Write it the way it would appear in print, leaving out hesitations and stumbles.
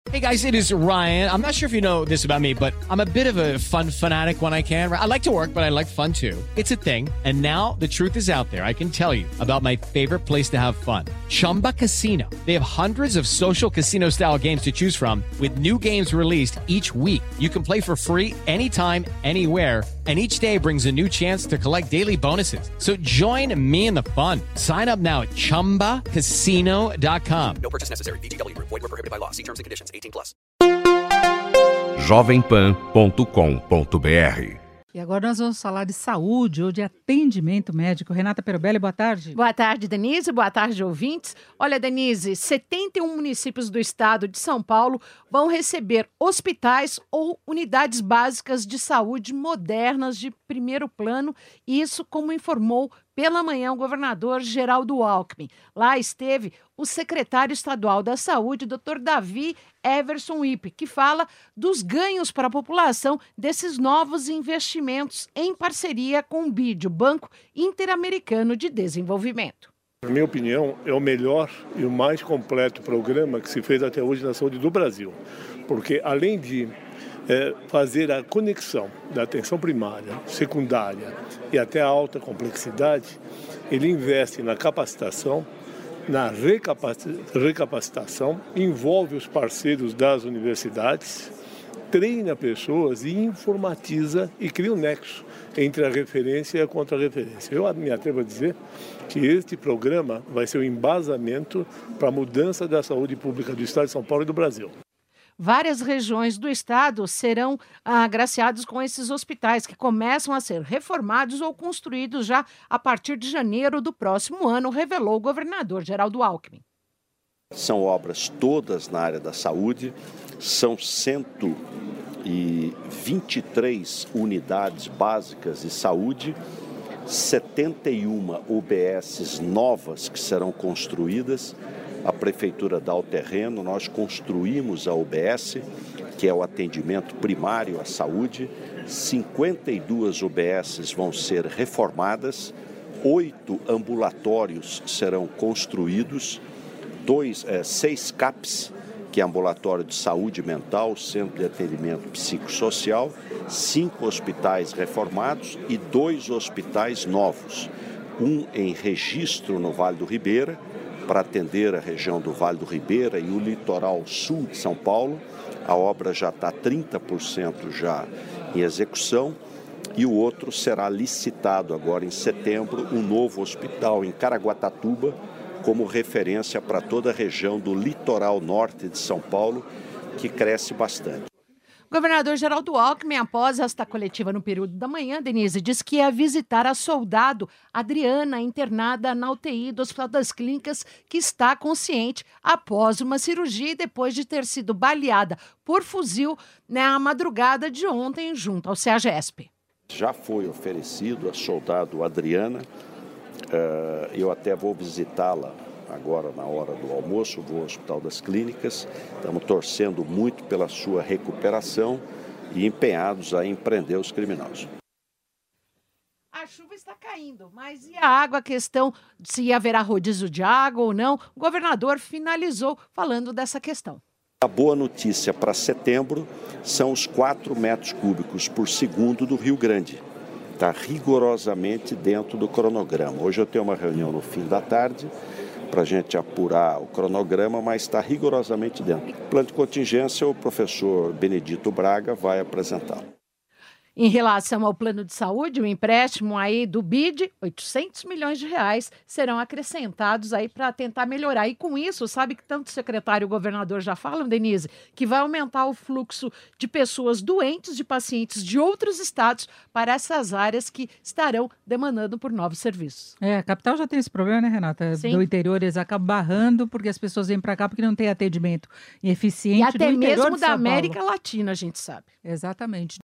Hey guys, it is Ryan. I'm not sure if you know this about me, but I'm a bit of a fun fanatic when I can. I like to work, but I like fun too. It's a thing. And now the truth is out there. I can tell you about my favorite place to have fun. Chumba Casino. They have hundreds of social casino style games to choose from with new games released each week. You can play for free anytime, anywhere. And each day brings a new chance to collect daily bonuses. So join me in the fun. Sign up now at ChumbaCasino.com. No purchase necessary. VGW Group. Void where prohibited by law. See terms and conditions. 18+. jovempan.com.br. E agora nós vamos falar de saúde ou de atendimento médico. Renata Perobelli, boa tarde. Boa tarde, Denise. Boa tarde, ouvintes. Olha, Denise, 71 municípios do estado de São Paulo vão receber hospitais ou unidades básicas de saúde modernas de primeiro plano. Isso, como informou pela manhã o governador Geraldo Alckmin. Lá esteve o secretário estadual da Saúde, Dr. Davi Everson Wippe, que fala dos ganhos para a população desses novos investimentos em parceria com o BID, o Banco Interamericano de Desenvolvimento. Na minha opinião, é o melhor e o mais completo programa que se fez até hoje na saúde do Brasil, porque além de fazer a conexão da atenção primária, secundária e até a alta complexidade, ele investe na capacitação, na recapacitação, envolve os parceiros das universidades, treina pessoas e informatiza e cria um nexo entre a referência e a contra-referência. Eu me atrevo a dizer que este programa vai ser o embasamento para a mudança da saúde pública do Estado de São Paulo e do Brasil. Várias regiões do estado serão agraciadas com esses hospitais que começam a ser reformados ou construídos já a partir de janeiro do próximo ano, revelou o governador Geraldo Alckmin. São obras todas na área da saúde, são 123 unidades básicas de saúde, 71 UBSs novas que serão construídas. A prefeitura dá o terreno, nós construímos a UBS, que é o atendimento primário à saúde. 52 UBSs vão ser reformadas, 8 ambulatórios serão construídos, 6 CAPs, que é ambulatório de saúde mental, centro de atendimento psicossocial, 5 hospitais reformados e 2 hospitais novos. Um em Registro, no Vale do Ribeira, para atender a região do Vale do Ribeira e o litoral sul de São Paulo. A obra já está 30% já em execução e o outro será licitado agora em setembro, um novo hospital em Caraguatatuba, como referência para toda a região do litoral norte de São Paulo, que cresce bastante. O governador Geraldo Alckmin, após esta coletiva no período da manhã, Denise, disse que ia visitar a soldado Adriana, internada na UTI do Hospital das Clínicas, que está consciente após uma cirurgia e depois de ter sido baleada por fuzil na madrugada de ontem junto ao CEAGESP. Já foi oferecido a soldado Adriana, eu até vou visitá-la agora na hora do almoço, vou ao Hospital das Clínicas. Estamos torcendo muito pela sua recuperação e empenhados a empreender os criminosos. A chuva está caindo, mas e a água? A questão de se haverá rodízio de água ou não, o governador finalizou falando dessa questão. A boa notícia para setembro são os 4 metros cúbicos por segundo do Rio Grande. Está rigorosamente dentro do cronograma. Hoje eu tenho uma reunião no fim da tarde para a gente apurar o cronograma, mas está rigorosamente dentro. O plano de contingência, o professor Benedito Braga vai apresentá-lo. Em relação ao plano de saúde, o empréstimo aí do BID, 800 milhões de reais, serão acrescentados aí para tentar melhorar. E com isso, sabe que tanto o secretário e o governador já falam, Denise, que vai aumentar o fluxo de pessoas doentes, de pacientes de outros estados para essas áreas que estarão demandando por novos serviços. A capital já tem esse problema, né, Renata? Sim. Do interior eles acabam barrando porque as pessoas vêm para cá porque não tem atendimento eficiente E até do interior mesmo de da São Paulo. América Latina, a gente sabe. Exatamente.